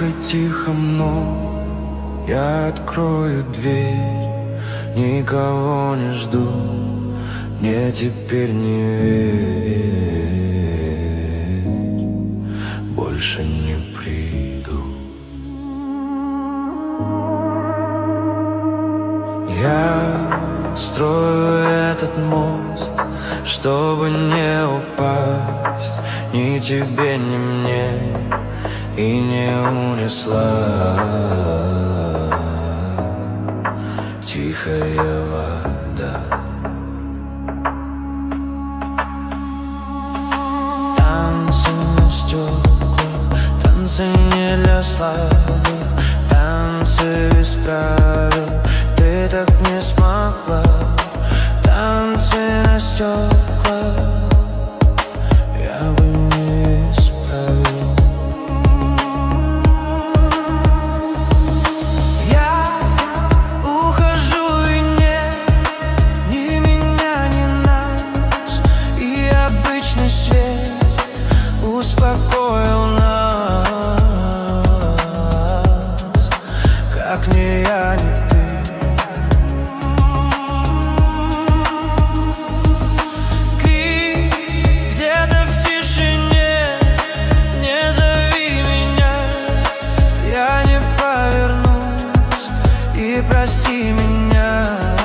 тихо мной, я открою дверь, никого не жду, мне теперь не верь, больше не приду. Я строю этот мост, чтобы не упасть ни тебе, ни мне, и не унесла тихая вода. Танцы на стеклах, танцы не для слабых, танцы без правил, ты так не смогла. Танцы на стеклах, я бы не исправил. Я ухожу, и нет ни меня, ни нас, и обычный свет успокоил нас, как не я, ни ты. Прости меня,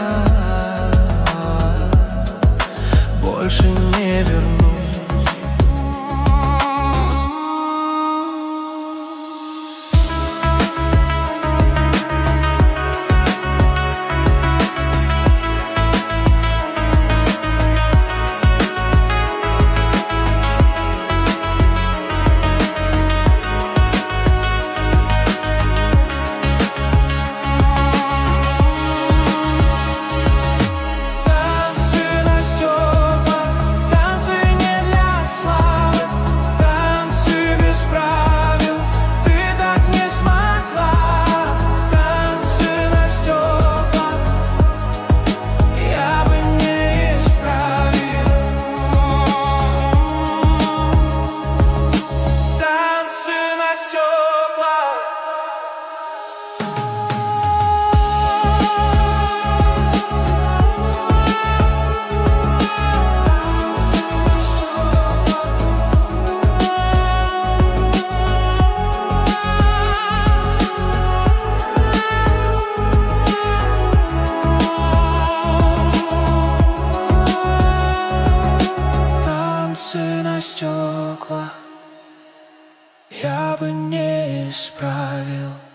больше не вернусь. Стекла я бы не исправил.